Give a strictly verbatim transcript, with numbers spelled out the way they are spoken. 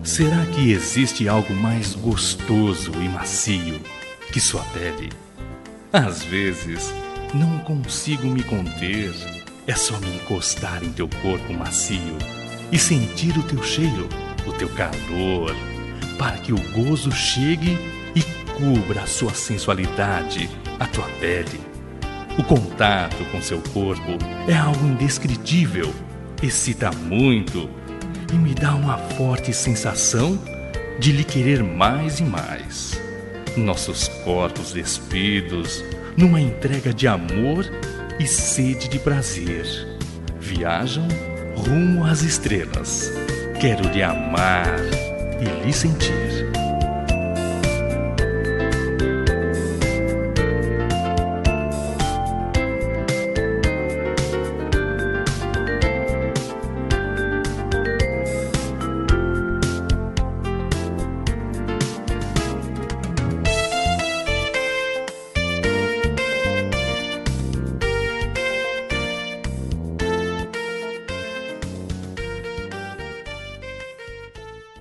Será que existe algo mais gostoso e macio que sua pele? Às vezes, não consigo me conter. É só me encostar em teu corpo macio e sentir o teu cheiro, o teu calor, para que o gozo chegue e cubra a sua sensualidade, a tua pele. O contato com seu corpo é algo indescritível, excita muito e me dá uma forte sensação de lhe querer mais e mais. Nossos corpos despidos, numa entrega de amor e sede de prazer, viajam rumo às estrelas. Quero lhe amar e lhe sentir.